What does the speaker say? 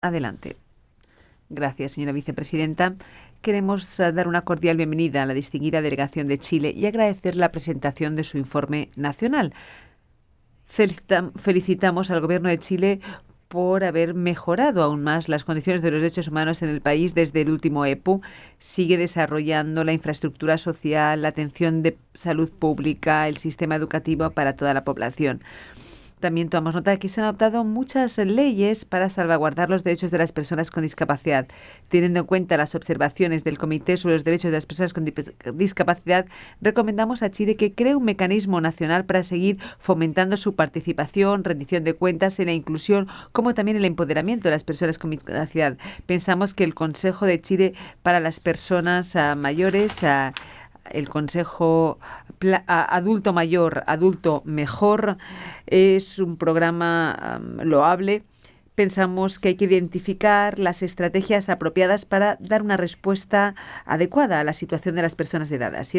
Adelante. Gracias, señora vicepresidenta. Queremos dar una cordial bienvenida a la distinguida delegación de Chile y agradecer la presentación de su informe nacional. Felicitamos al Gobierno de Chile por haber mejorado aún más las condiciones de los derechos humanos en el país desde el último EPU. Sigue desarrollando la infraestructura social, la atención de salud pública, el sistema educativo para toda la población. También tomamos nota de que se han adoptado muchas leyes para salvaguardar los derechos de las personas con discapacidad. Teniendo en cuenta las observaciones del Comité sobre los Derechos de las Personas con Discapacidad, recomendamos a Chile que cree un mecanismo nacional para seguir fomentando su participación, rendición de cuentas en la inclusión, como también el empoderamiento de las personas con discapacidad. Pensamos que el Consejo de Chile para las Personas mayores, el Consejo Adulto Mayor, Adulto Mejor, es un programa loable. Pensamos que hay que identificar las estrategias apropiadas para dar una respuesta adecuada a la situación de las personas de edad.